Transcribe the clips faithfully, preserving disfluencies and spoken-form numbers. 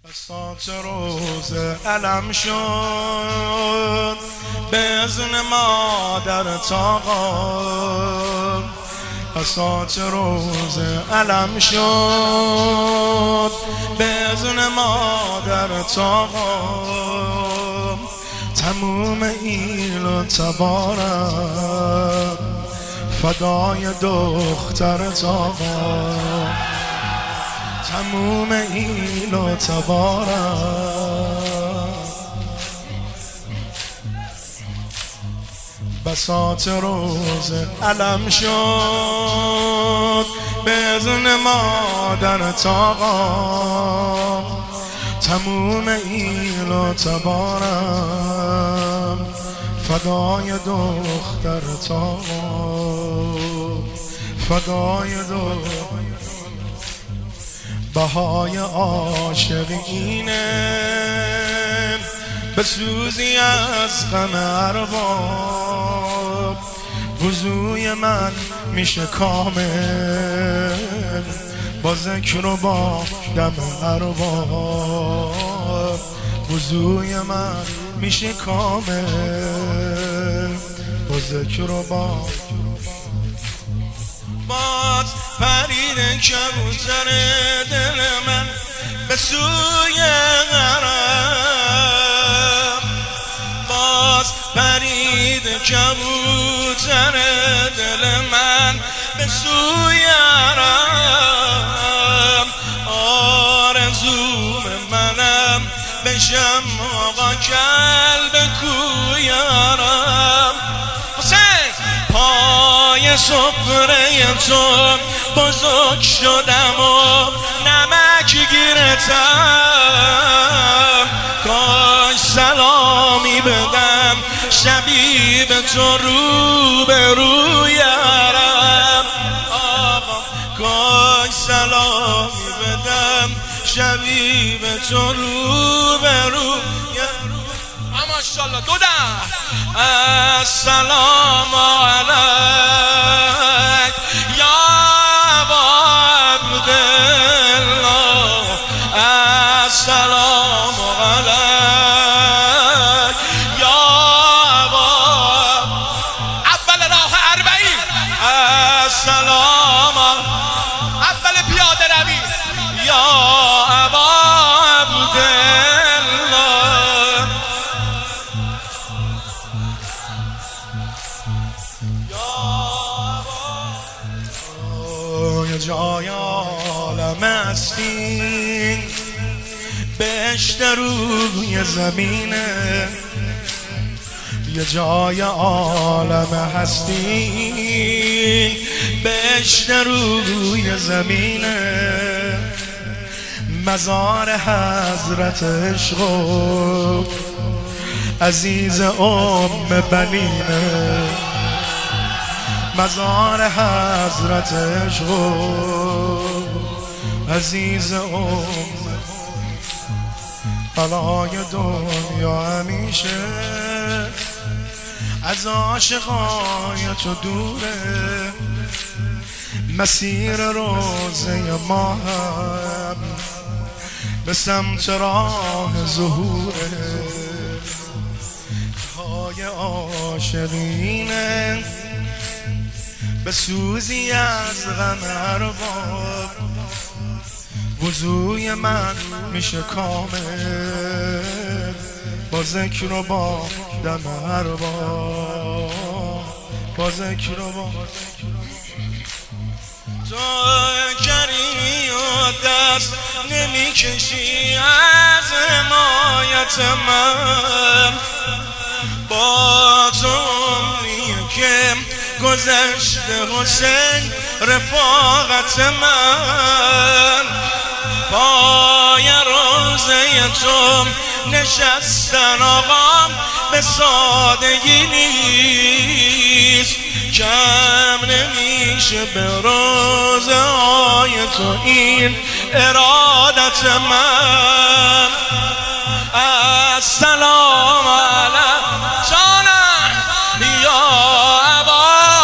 بساط روز علم شد به اذن مادر تاقا. بساط روز علم شد به اذن مادر تاقا. تموم ایل و تبارم فدای دختر تاقا. تموم ایل و تبارم بساط روز علم شد به اذن مادر تاقا. تموم ایل و تبارم فدای دختر تاقا. فدای دختر بهای عاشقینه بسوزی از غم ارباب. وضوی من میشه کامل با ذکر و با دم ارباب. وضوی من میشه کامل با ذکر و با باز پرید کبوتر دل من به سوی حرم. باز پرید کبوتر دل من به سوی حرم. آرزوم منم بشم آقا کلب کویارم. پای سفره تو بزرگ شدم و نمک گیرتم. کاش سلامی بدم شبی به تو رو به رویارم. آقا کاش سلامی بدم شبی به تو رو به رویارم. ماشاءالله دو ده. السلام علیک یا ابا عبدالله. السلام علیک یا ابا اول راه اربعین. السلام اول پیاده روی یا ابا عبدالله. یه جای عالم هستی بهشت روی زمینه. یه جای عالم هستی بهشت روی زمینه. مزار حضرت عشق و عزیز ام بنینه. مزار حضرت عشق و عزیز ام بلای دنیا همیشه از عاشقای تو دوره. مسیر روزه ما هم به سمت راه ظهوره. های عاشقینه به سوزی از غم ارباب. وضوی من میشه کامل با ذکر و با دم ارباب. با ذکر و با تو کریمی و دست نمیکشی از حمایت من. با تو عمریه که گذشته حسین رفاقت من. پای روزه تو نشستن آقام به سادگی نیست. کم نمیشه به روزه های تو این ارادت من. السلام علیکم جانم یا ابا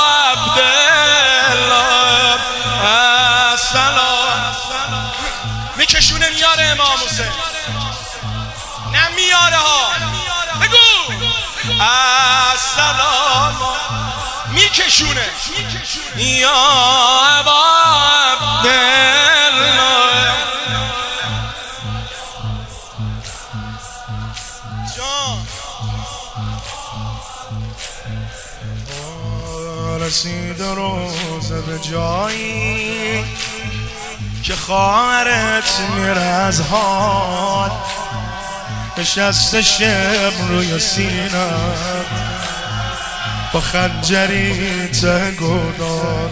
عبدالله. السلام میکشونه میاره امام حسین. السلام میکشونه یا ابا عبدالله جان رسید روزه به جایی که خواهرت میره از حال نشسته شب روی سینت با خنجری تگوداد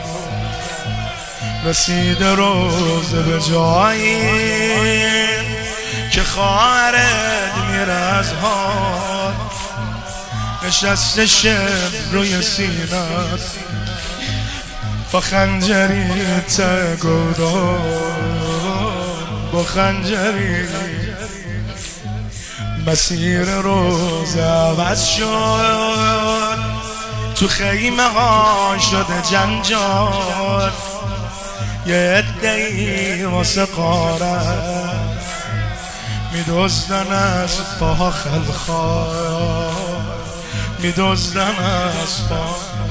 رسید روزه به جایی که خواهرت میره از حال نشسته شب روی سینت با خنجری تگوداد با خنجری مسیر روز عوض شد تو خیمه ها شده جنجال یه عده‌ای واسه غارت میدزدن از پاها خلخال میدزدن از پا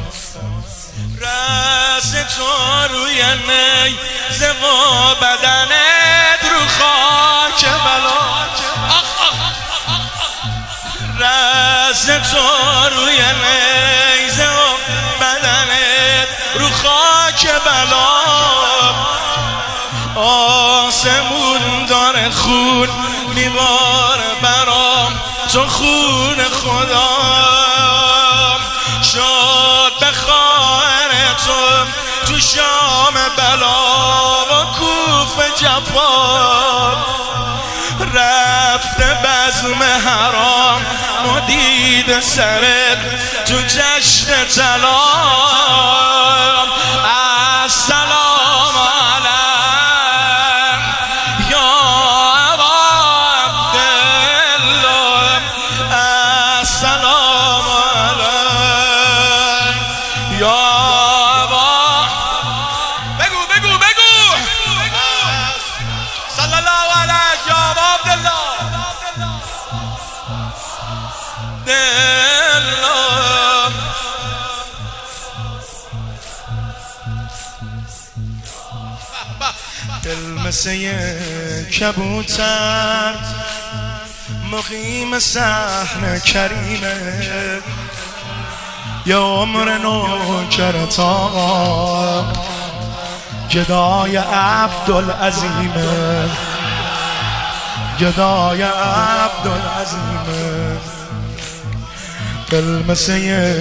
رس تو روی نیزه و بدنت رو خاک بلا رس تو روی نیزه و بدنت رو خاک بلا آسمون داره خون میباره برام تو خون خدا شد به خواهر تو تو شام بلا و کوف جفا رفته بزم حرام و دید سرت تو جشن طلا السلام علیک یا ابا عبدالله السلام علیک یا ابا بگو بگو بگو صلی الله علیک یا ابا عبدالله دل مثل کبوتر مقیم صحن کریمه یا عمر نوکرت آقا گدای عبدالعظیمه گدای عبدالعظیمه دل مثل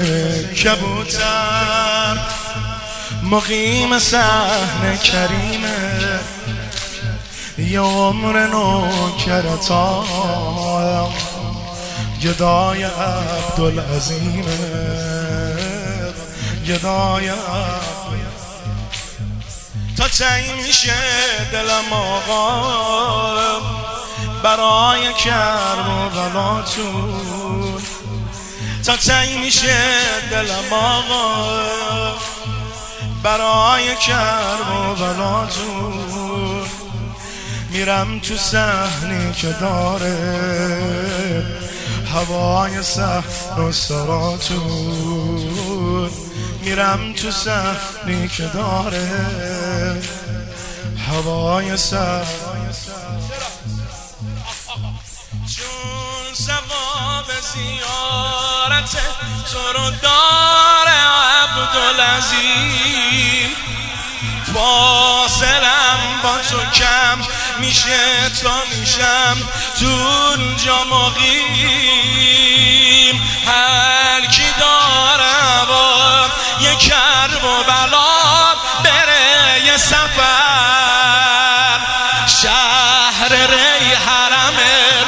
کبوتر مقیم صحن کریمه یا عمر نوکرت آقا گدای عبدالعظیمه گدای تا تعیین میشه دلم آقا برای کرب و بلاتون تا تعیین میشه دلم آقا برای کرب و بلاتون میرم تو صحنی که داره هوای صحن و سراتون میرم تو صحنی که داره هوای صحن چون ثواب زیارت تو رو داره عبدالعظیم فاصلم با تو کم میشه تا میشم تو اونجا مقیم هر کی داره با یه کرب و بلا بره یه سفر شهر ری حرم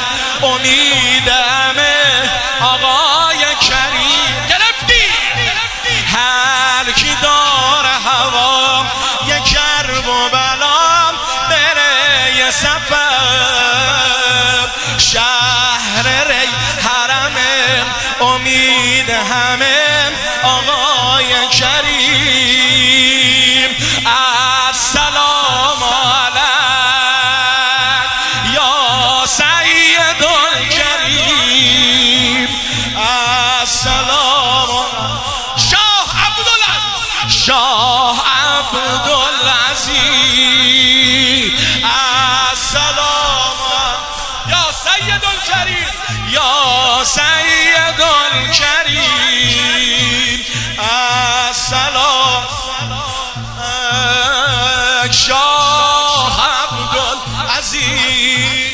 امیدمه آقای کریم گرفتی هر کی داره هوا یه کرب و بلا بره یه سفر شهر ری حرم امید همه آقای کریم السلام علیک یا سید الکریم السلام شاه عبدالعزیز السلام یا سید الکریم یا سید الکریم السلام شاه عبدالعزیز